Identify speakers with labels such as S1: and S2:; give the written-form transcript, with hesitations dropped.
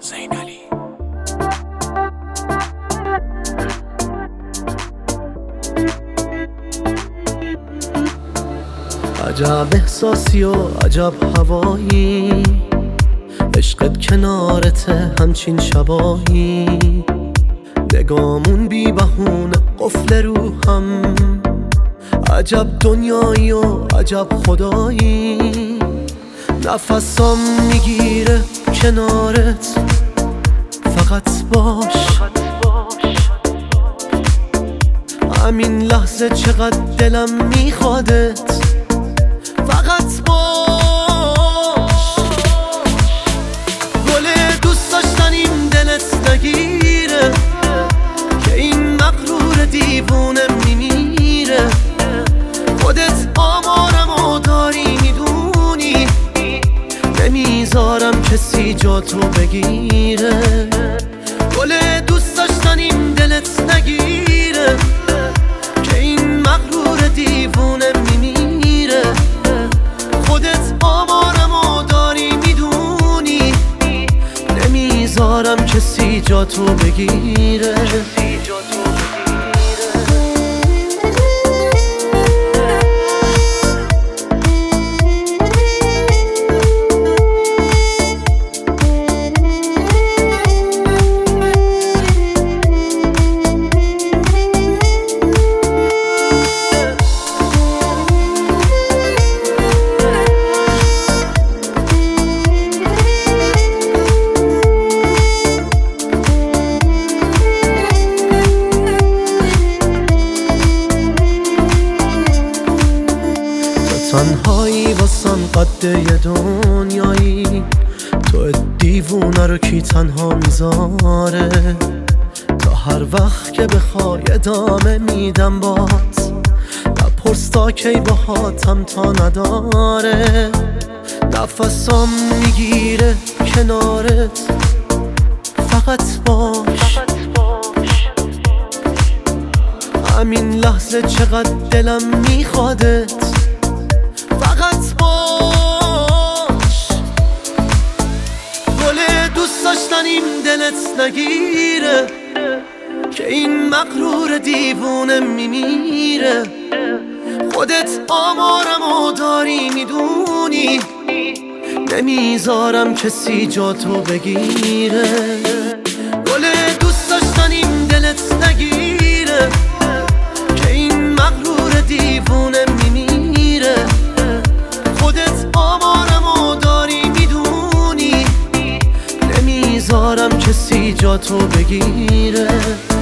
S1: زینالی.
S2: عجب احساسی و عجب هوایی، عشقت کنارته همچین شبایی، نگامون بی بهونه قفل روحم، عجب دنیایی و عجب خدایی، نفسام میگیره کنارت، فقط باش همین لحظه چقدر دلم میخوادت، فقط باش. گل دوست داشتنیم دلت نگیره که این مغرور دیوونه میمیره، خودت آمارمو داری میدونی، نمیذارم کسی جاتو بگیره. گل دوست داشتنیم دلت نگیره که این مغرور دیوونه میمیره، خودت آمارمو داری میدونی، نمیذارم کسی جاتو بگیره. تنهایی واسم قد یه دنیایی، تو دیوونه رو کی تنها میذاره، تا هر وقت که بخوای ادامه میدم بات، نپرس تا کی باهاتم تا نداره، نفسام میگیره کنارت، فقط باش همین لحظه چقدر دلم میخوادت، فقط باش. گل دوست داشتنیم دلت نگیره که این مغرور دیوونه میمیره، خودت آمارمو داری میدونی، نمیذارم کسی جاتو بگیره. گل دوست داشتنیم دلت نگیره که این مغرور دیوونه میمیره، خودت آمارمو داری میدونی، نمیذارم کسی جاتو بگیره.